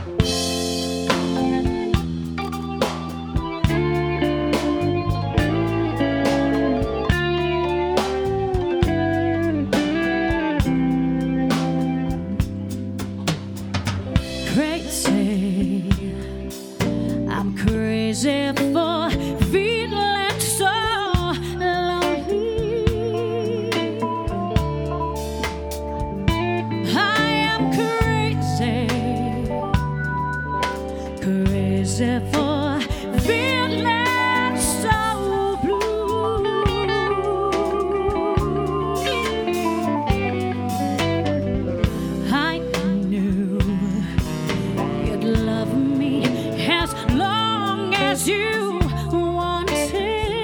Crazy, I'm crazy for feeling so lonely. I am crazy, crazy for feeling so blue. I knew you'd love me as long as you wanted,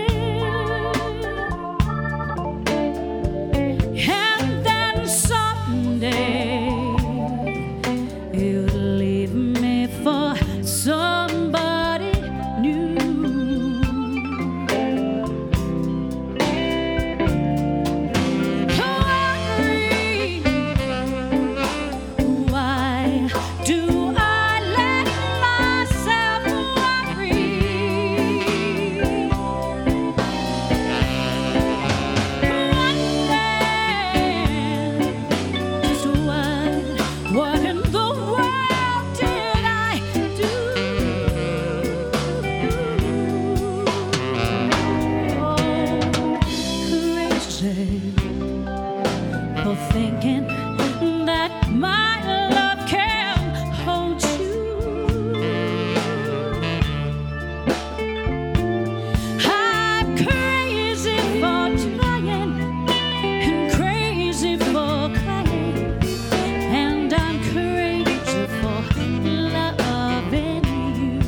and then someday you'd leave me for somebody new. Worry, why do I let myself worry? Just what in the world did I do? Oh, crazy for thinking that my love can hold you. I'm crazy for trying and crazy for crying, and I'm crazy for loving you.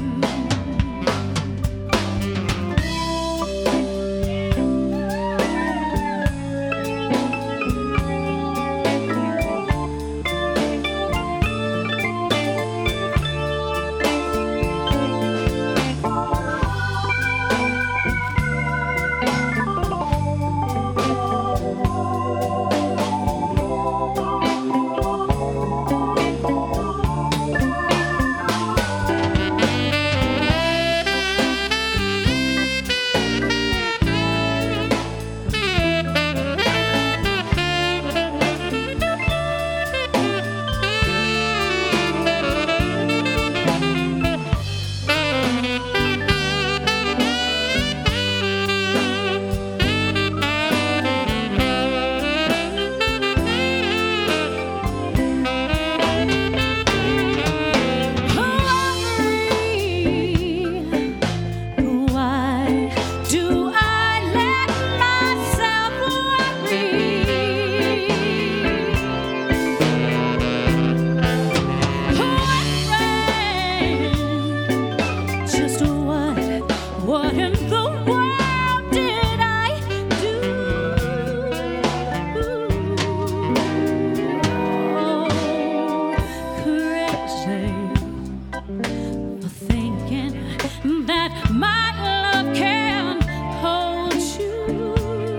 What in the world did I do? Oh, crazy for thinking that my love can hold you.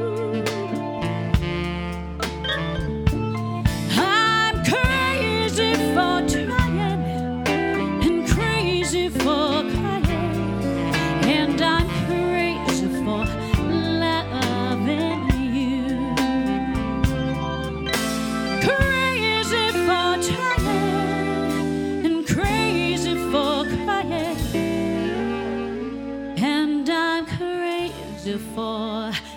I'm crazy for trying and crazy for crying, and I'm crazy for loving you. Crazy for trying and crazy for crying, and I'm crazy for